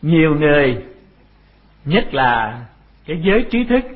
Nhiều người, nhất là cái giới trí thức,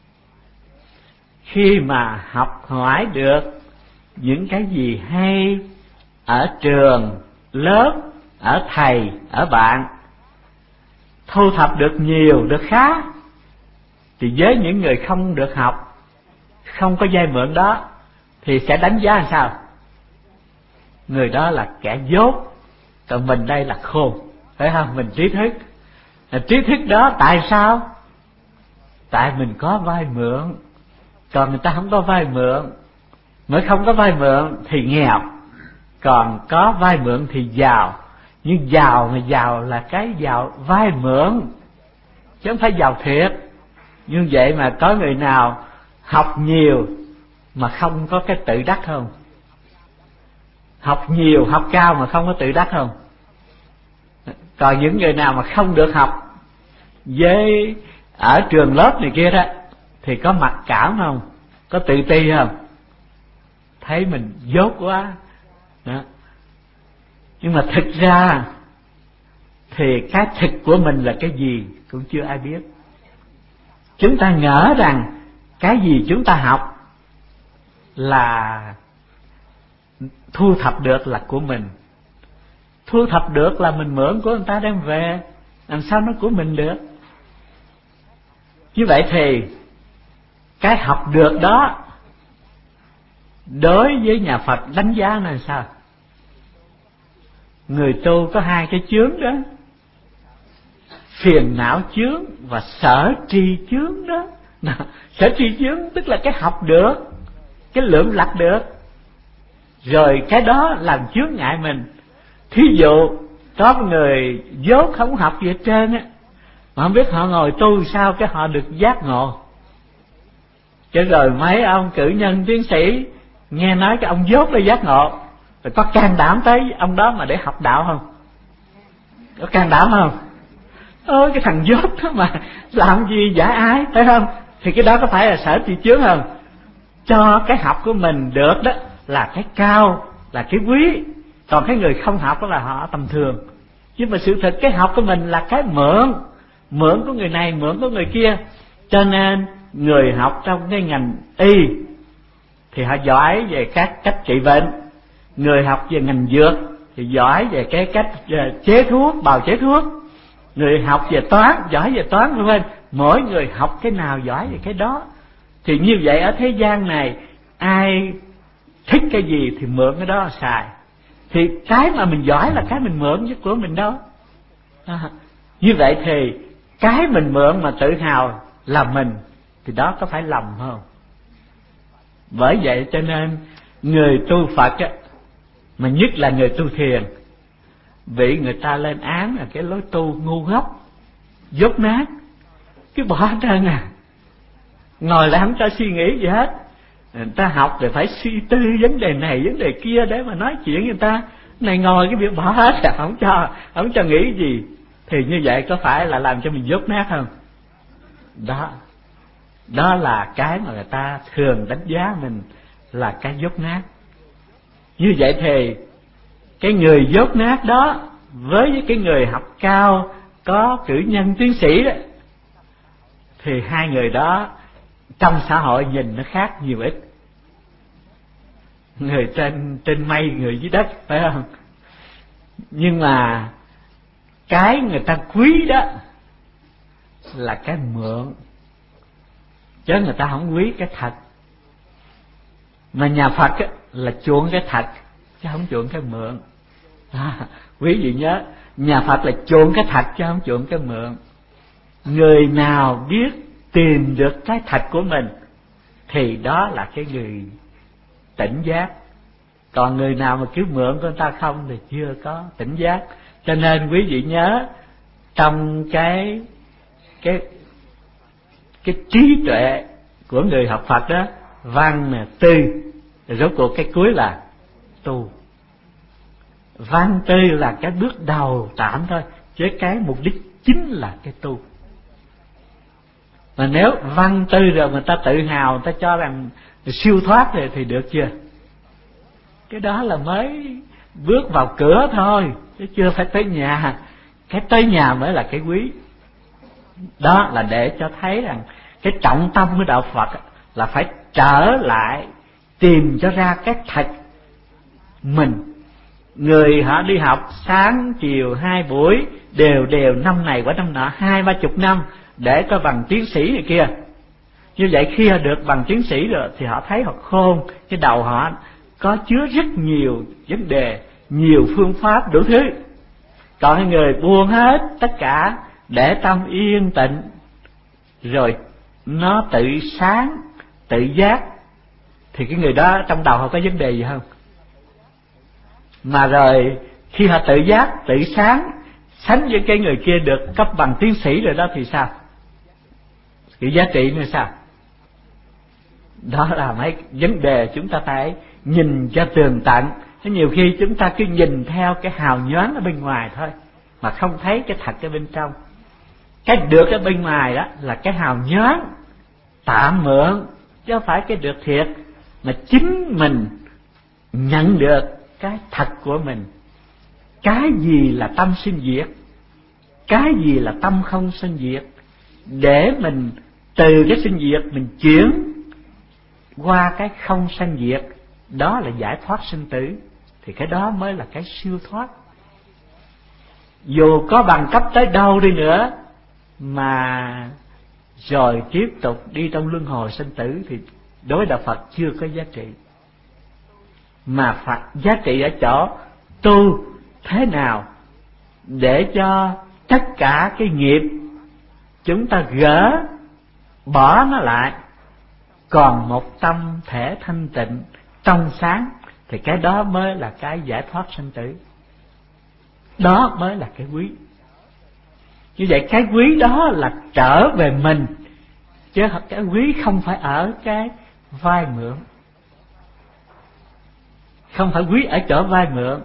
khi mà học hỏi được những cái gì hay ở trường, lớp, ở thầy, ở bạn, thu thập được nhiều, được khá, thì với những người không được học, không có vay mượn đó, thì sẽ đánh giá làm sao? Người đó là kẻ dốt, còn mình đây là khôn, phải không? Mình trí thức. Trí thức đó tại sao? Tại mình có vay mượn, còn người ta không có vay mượn. Mới không có vay mượn thì nghèo, còn có vay mượn thì giàu. Nhưng giàu mà giàu là cái giàu vay mượn, chứ không phải giàu thiệt. Như vậy mà có người nào học nhiều mà không có cái tự đắc không? Học nhiều, học cao mà không có tự đắc không? Còn những người nào mà không được học với ở trường lớp này kia đó, thì có mặc cảm không? Có tự ti không? Thấy mình dốt quá đó. Nhưng mà thực ra thì cái thực của mình là cái gì cũng chưa ai biết. Chúng ta ngỡ rằng cái gì chúng ta học là thu thập được là của mình. Thu thập được là mình mượn của người ta đem về, làm sao nó của mình được? Như vậy thì cái học được đó đối với nhà Phật đánh giá là sao? Người tu có hai cái chướng đó, phiền não chướng và sở tri chướng đó. Sở tri chướng tức là cái học được, cái lượm lặt được, rồi cái đó làm chướng ngại mình. Thí dụ có người dốt không học gì hết trơn á, mà không biết họ ngồi tu sao cái họ được giác ngộ. Chứ rồi mấy ông cử nhân tiến sĩ nghe nói cái ông dốt để giác ngộ, rồi có can đảm tới ông đó mà để học đạo không? Có can đảm không? Cái thằng dốt đó mà làm gì giả ái, phải không? Thì cái đó có phải là sở tri chướng không? Cho cái học của mình được đó là cái cao, là cái quý. Còn cái người không học đó là họ tầm thường. Nhưng mà sự thật cái học của mình là cái mượn, mượn của người này, mượn của người kia. Cho nên người học trong cái ngành y thì họ giỏi về các cách trị bệnh. Người học về ngành dược thì giỏi về cái cách chế thuốc, bào chế thuốc. Người học về toán giỏi về toán, vân vân. Mỗi người học cái nào giỏi về cái đó. Thì như vậy ở thế gian này, ai thích cái gì thì mượn cái đó xài. Thì cái mà mình giỏi là cái mình mượn chứ của mình đâu. Như vậy thì cái mình mượn mà tự hào là mình, thì đó có phải lầm không? Bởi vậy cho nên người tu Phật á, mà nhất là người tu thiền, bị người ta lên án là cái lối tu ngu ngốc, dốt nát, cái bỏ hết trơn à. Ngồi lại không cho suy nghĩ gì hết. Người ta học thì phải suy tư vấn đề này vấn đề kia để mà nói chuyện người ta. Này ngồi cái việc bỏ hết à, không cho nghĩ gì. Thì như vậy có phải là làm cho mình dốt nát không? Đó là cái mà người ta thường đánh giá mình là cái dốt nát. Như vậy thì cái người dốt nát đó với cái người học cao, có cử nhân tiến sĩ đó, thì hai người đó trong xã hội nhìn nó khác nhiều ít. Người trên mây, người dưới đất, phải không? Nhưng mà cái người ta quý đó là cái mượn, chứ người ta không quý cái thật. Mà nhà Phật á, là chuộng cái thật chứ không chuộng cái mượn. Quý vị nhớ, nhà Phật là chuộng cái thật chứ không chuộng cái mượn. Người nào biết tìm được cái thật của mình thì đó là cái người tỉnh giác. Còn người nào mà cứ mượn của người ta không thì chưa có tỉnh giác. Cho nên quý vị nhớ, trong cái trí tuệ của người học Phật đó, văn nè, tư, rốt cuộc cái cuối là tu. Văn tư là cái bước đầu tạm thôi, chứ cái mục đích chính là cái tu. Mà nếu văn tư rồi người ta tự hào, người ta cho rằng siêu thoát rồi thì được chưa? Cái đó là mới bước vào cửa thôi, chứ chưa phải tới nhà. cái tới nhà mới là cái quý. Đó là để cho thấy rằng cái trọng tâm của đạo Phật là phải trở lại tìm cho ra cái thật mình. Người họ đi học sáng chiều 2 buổi đều năm này qua năm nọ 20-30 năm để có bằng tiến sĩ này kia. Như vậy khi họ được bằng tiến sĩ rồi thì họ thấy họ khôn, cái đầu họ có chứa rất nhiều vấn đề, nhiều phương pháp đủ thứ. Còn cái người buông hết tất cả để tâm yên tịnh, rồi nó tự sáng, tự giác, thì cái người đó trong đầu họ có vấn đề gì không? Mà rồi khi họ tự giác, tự sáng, sánh với cái người kia được cấp bằng tiến sĩ rồi đó thì sao? Cái giá trị nữa sao? Đó là mấy vấn đề chúng ta phải nhìn cho tường tận. Thế nhiều khi chúng ta cứ nhìn theo cái hào nhoáng ở bên ngoài thôi, mà không thấy cái thật ở bên trong. Cái được ở bên ngoài đó là cái hào nhoáng tạm mượn, chứ không phải cái được thiệt. Mà chính mình nhận được cái thật của mình. Cái gì là tâm sinh diệt, cái gì là tâm không sinh diệt, để mình từ cái sinh diệt mình chuyển qua cái không sanh diệt, đó là giải thoát sinh tử. Thì cái đó mới là cái siêu thoát. Dù có bằng cấp tới đâu đi nữa mà rồi tiếp tục đi trong luân hồi sinh tử thì đối với đạo Phật chưa có giá trị. Mà Phật giá trị ở chỗ tu thế nào để cho tất cả cái nghiệp chúng ta gỡ bỏ nó lại, còn một tâm thể thanh tịnh trong sáng, thì cái đó mới là cái giải thoát sinh tử. Đó mới là cái quý. Như vậy cái quý đó là trở về mình, chứ cái quý không phải ở cái vay mượn, không phải quý ở chỗ vay mượn.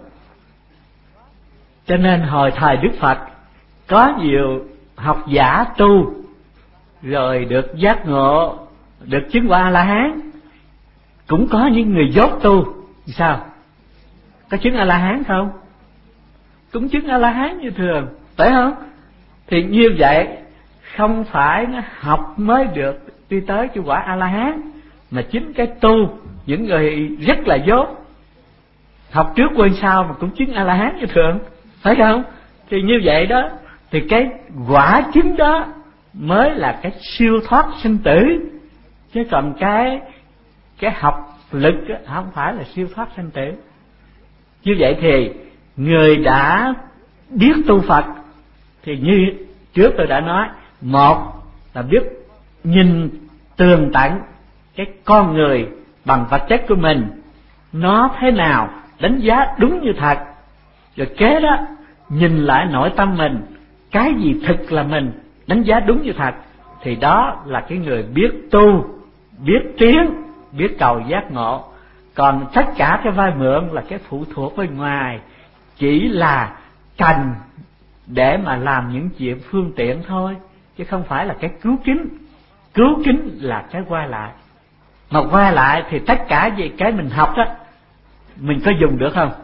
Cho nên hồi thời Đức Phật có nhiều học giả tu rồi được giác ngộ, được chứng quả A-la-hán. Cũng có những người dốt tu, sao? Có chứng A-la-hán không? Cũng chứng A-la-hán như thường, phải không? Thì như vậy không phải nó học mới được đi tới cái quả A-la-hán, mà chính cái tu, những người rất là dốt, học trước quên sau mà cũng chứng A-la-hán như thường, phải không? Thì như vậy đó, thì cái quả chứng đó mới là cái siêu thoát sinh tử. Chứ còn cái học lực không phải là siêu thoát sinh tử. Như vậy thì người đã biết tu Phật thì như trước tôi đã nói, một là biết nhìn tường tận cái con người bằng vật chất của mình nó thế nào, đánh giá đúng như thật. Rồi kế đó nhìn lại nội tâm mình, cái gì thực là mình, đánh giá đúng như thật. Thì đó là cái người biết tu, biết tiến, biết cầu giác ngộ. Còn tất cả cái vay mượn là cái phụ thuộc bên ngoài, chỉ là cần để mà làm những chuyện phương tiện thôi, chứ không phải là cái cứu kính. Cứu kính là cái qua lại. Mà qua lại thì tất cả về cái mình học đó, mình có dùng được không?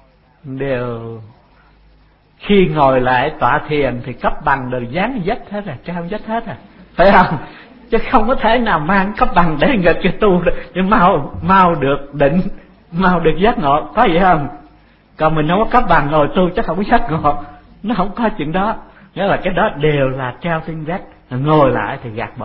Đều khi ngồi lại tọa thiền thì cấp bằng đều dán dách hết rồi, trao dách hết rồi, phải không? Chứ không có thể nào mang cấp bằng để nghịch cho tu để mau được định, mau được giác ngộ, có vậy không? Còn mình không có cấp bằng ngồi tu chắc không có giác ngộ, nó không có chuyện đó. Nghĩa là cái đó đều là treo trên vách, ngồi lại thì gạt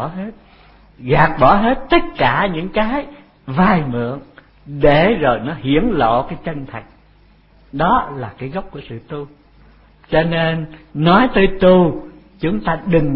bỏ hết tất cả những cái vay mượn, để rồi nó hiển lộ cái chân thật. Đó là cái gốc của sự tu. Cho nên nói tới tu, chúng ta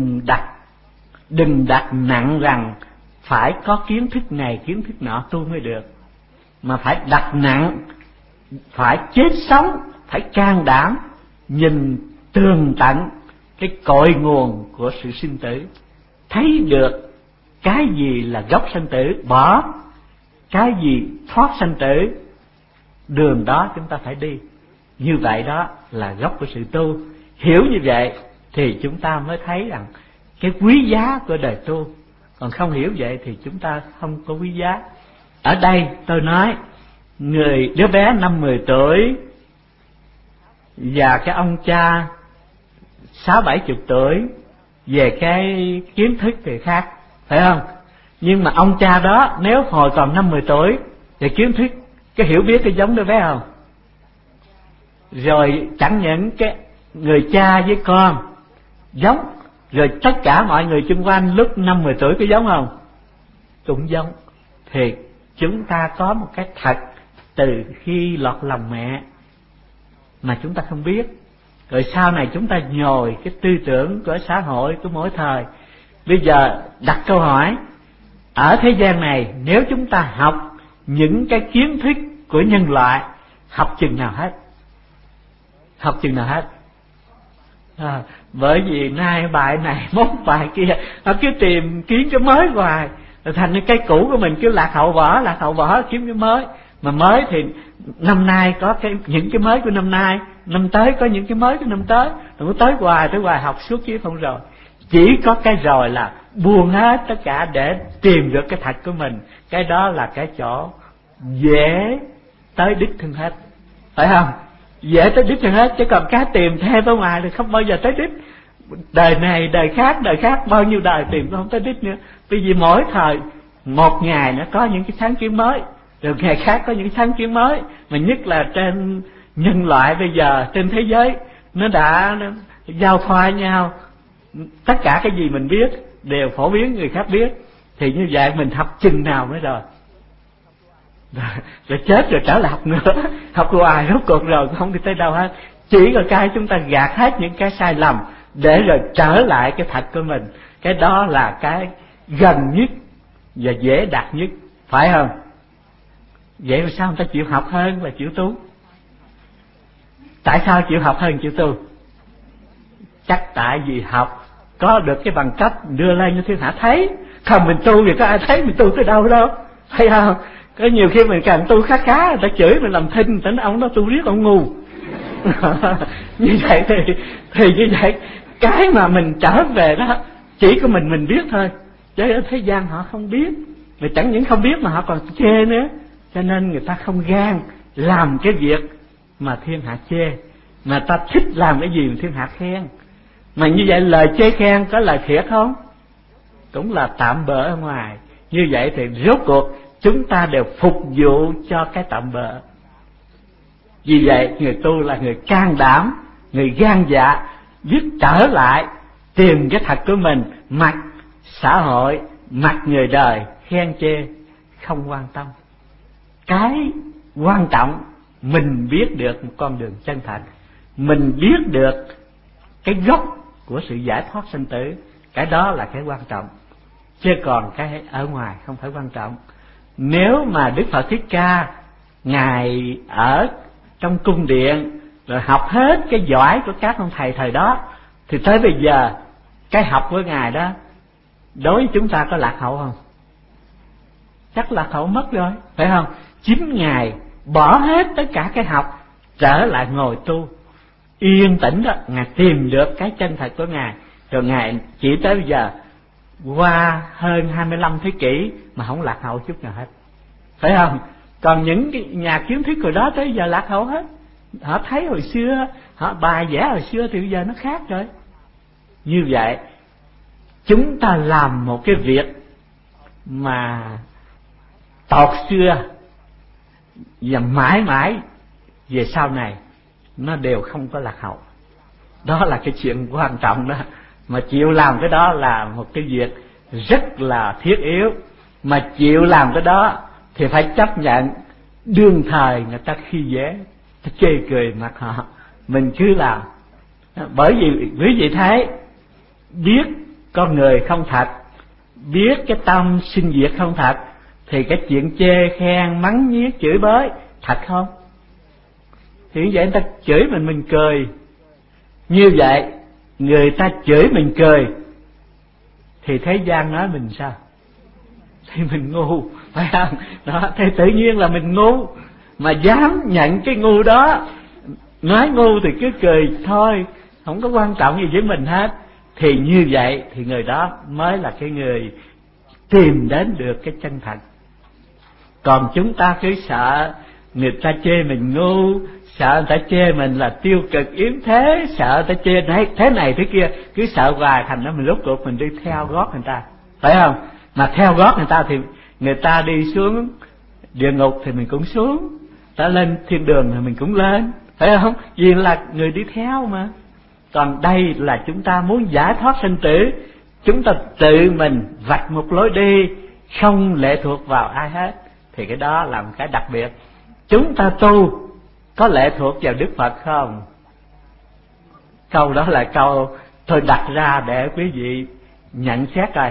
đừng đặt nặng rằng phải có kiến thức này kiến thức nọ tu mới được, mà phải đặt nặng phải chết sống, phải can đảm nhìn tường tận cái cội nguồn của sự sinh tử, thấy được cái gì là gốc sanh tử, bỏ cái gì thoát sanh tử. Đường đó chúng ta phải đi. Như vậy đó là gốc của sự tu. Hiểu như vậy thì chúng ta mới thấy rằng cái quý giá của đời tu. Còn không hiểu vậy thì chúng ta không có quý giá. Ở đây tôi nói đứa bé 5-10 tuổi và cái ông cha 60-70 tuổi, về cái kiến thức thì khác, phải không? Nhưng mà ông cha đó nếu hồi còn 50 tuổi về kiến thức, cái hiểu biết cái giống đứa bé không? Rồi chẳng những cái người cha với con giống, rồi tất cả mọi người xung quanh lúc 50 tuổi có giống không? Cũng giống. Thì chúng ta có một cái thật từ khi lọt lòng mẹ mà chúng ta không biết. Rồi sau này chúng ta nhồi cái tư tưởng của xã hội của mỗi thời. Bây giờ đặt câu hỏi, ở thế gian này nếu chúng ta học những cái kiến thức của nhân loại, học chừng nào hết? Học chừng nào hết? Bởi vì nay bài này mốt bài kia, nó cứ tìm kiếm cái mới hoài, thành cái cũ của mình cứ lạc hậu bỏ kiếm cái mới. Mà mới thì năm nay có những cái mới của năm nay, năm tới có những cái mới của năm tới, rồi tới hoài học suốt chứ không rồi. Chỉ có cái rồi là buông hết tất cả để tìm được cái thật của mình. Cái đó là cái chỗ dễ tới đích thân hết, phải không? Dễ tới đích thân hết, chứ còn cái tìm theo ở ngoài thì không bao giờ tới đích. Đời này đời khác bao nhiêu đời tìm cũng không tới đích nữa. Bởi vì mỗi thời một ngày nó có những cái sáng kiến mới, rồi ngày khác có những sáng kiến mới. Mà nhất là trên nhân loại bây giờ, trên thế giới nó đã giao thoa nhau, tất cả cái gì mình biết đều phổ biến người khác biết. Thì như vậy mình học chừng nào mới rồi chết rồi trở lại học nữa, học hoài rốt cuộc rồi không đi tới đâu hết. Chỉ là cái chúng ta gạt hết những cái sai lầm để rồi trở lại cái thật của mình. Cái đó là cái gần nhất và dễ đạt nhất, phải không? Vậy mà sao người ta chịu học hơn là chịu tu? Tại sao chịu học hơn chịu tu? Chắc tại vì học có được cái bằng cấp đưa lên cho thiên hạ thấy. Không mình tu thì có ai thấy mình tu tới đâu đâu, thấy không? Có nhiều khi mình càng tu khá người ta chửi mình làm thinh, tính ông đó tu riết ông ngu. Như vậy thì như vậy cái mà mình trở về đó chỉ có mình biết thôi, chứ ở thế gian họ không biết. Mà chẳng những không biết mà họ còn chê nữa. Cho nên người ta không gan làm cái việc mà thiên hạ chê, mà ta thích làm cái gì mà thiên hạ khen. Mà như vậy lời chê khen có lời thiệt không? Cũng là tạm bợ ở ngoài. Như vậy thì rốt cuộc chúng ta đều phục vụ cho cái tạm bợ. Vì vậy người tu là người can đảm, người gan dạ, biết trở lại tìm cái thật của mình, mặc xã hội, mặc người đời khen chê không quan tâm. Cái quan trọng mình biết được một con đường chân thật, mình biết được cái gốc của sự giải thoát sinh tử. Cái đó là cái quan trọng, chứ còn cái ở ngoài không phải quan trọng. Nếu mà Đức Phật Thích Ca Ngài ở trong cung điện rồi học hết cái giỏi của các ông thầy thời đó, thì tới bây giờ cái học của Ngài đó đối với chúng ta có lạc hậu không? Chắc lạc hậu mất rồi, phải không? Chính Ngài bỏ hết tất cả cái học, trở lại ngồi tu yên tĩnh đó, Ngài tìm được cái chân thật của Ngài. Rồi Ngài chỉ tới bây giờ qua hơn 25 thế kỷ mà không lạc hậu chút nào hết, phải không? Còn những cái nhà kiến thức hồi đó tới giờ lạc hậu hết. Họ thấy hồi xưa, họ bài vẽ hồi xưa thì bây giờ nó khác rồi. Như vậy chúng ta làm một cái việc mà tọt xưa và mãi mãi về sau này nó đều không có lạc hậu. Đó là cái chuyện quan trọng đó. Mà chịu làm cái đó là một cái việc rất là thiết yếu. Mà chịu làm cái đó thì phải chấp nhận đương thời người ta khi dễ, ta chê cười mặt họ, mình cứ làm. Bởi vì quý vị thấy, biết con người không thật, biết cái tâm sinh diệt không thật, thì cái chuyện chê khen mắng nhiếc chửi bới thật không? Thì như vậy người ta chửi mình cười. Như vậy người ta chửi mình cười thì thế gian nói mình sao? Thì mình ngu, phải không? Đó, thì tự nhiên là mình ngu. Mà dám nhận cái ngu đó, nói ngu thì cứ cười thôi, không có quan trọng gì với mình hết. Thì như vậy thì người đó mới là cái người tìm đến được cái chân thật. Còn chúng ta cứ sợ người ta chê mình ngu, sợ người ta chê mình là tiêu cực yếm thế, sợ người ta chê thế này thế kia, cứ sợ hoài, thành ra mình rốt cuộc mình đi theo gót người ta, phải không? Mà theo gót người ta thì người ta đi xuống địa ngục thì mình cũng xuống, ta lên thiên đường thì mình cũng lên, phải không? Vì là người đi theo mà. Còn đây là chúng ta muốn giải thoát sinh tử, chúng ta tự mình vạch một lối đi, không lệ thuộc vào ai hết, thì cái đó là một cái đặc biệt. Chúng ta tu có lệ thuộc vào Đức Phật không? Câu đó là câu tôi đặt ra để quý vị nhận xét coi.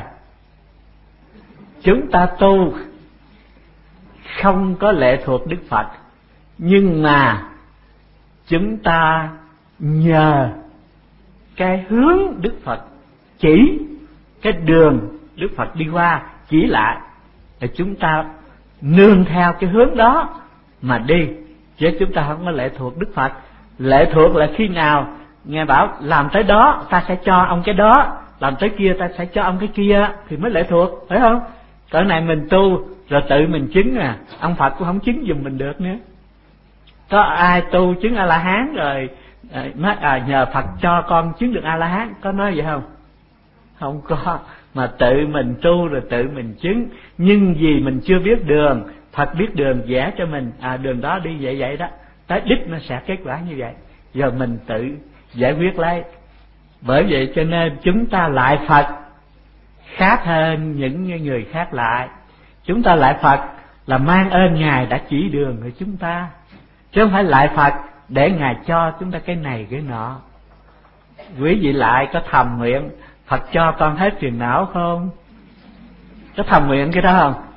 Chúng ta tu không có lệ thuộc Đức Phật, nhưng mà chúng ta nhờ cái hướng Đức Phật chỉ, cái đường Đức Phật đi qua chỉ lại, thì chúng ta nương theo cái hướng đó mà đi, chứ chúng ta không có lệ thuộc Đức Phật. Lệ thuộc là khi nào nghe bảo làm tới đó ta sẽ cho ông cái đó, làm tới kia ta sẽ cho ông cái kia, thì mới lệ thuộc, phải không? Cỡ này mình tu rồi tự mình chứng à, ông Phật cũng không chứng giùm mình được nữa. Có ai tu chứng A La Hán rồi nói nhờ Phật cho con chứng được A La Hán, có nói vậy không? Không có, mà tự mình tu rồi tự mình chứng. Nhưng vì mình chưa biết đường, Phật biết đường vẽ cho mình, đường đó đi vậy vậy đó, tới đích nó sẽ kết quả như vậy, giờ mình tự giải quyết lấy. Bởi vậy cho nên chúng ta lại Phật khác hơn những người khác lại. Chúng ta lại Phật là mang ơn Ngài đã chỉ đường của chúng ta, chứ không phải lại Phật để Ngài cho chúng ta cái này cái nọ. Quý vị lại có thầm nguyện Phật cho con hết phiền não không? Có thầm nguyện cái đó không?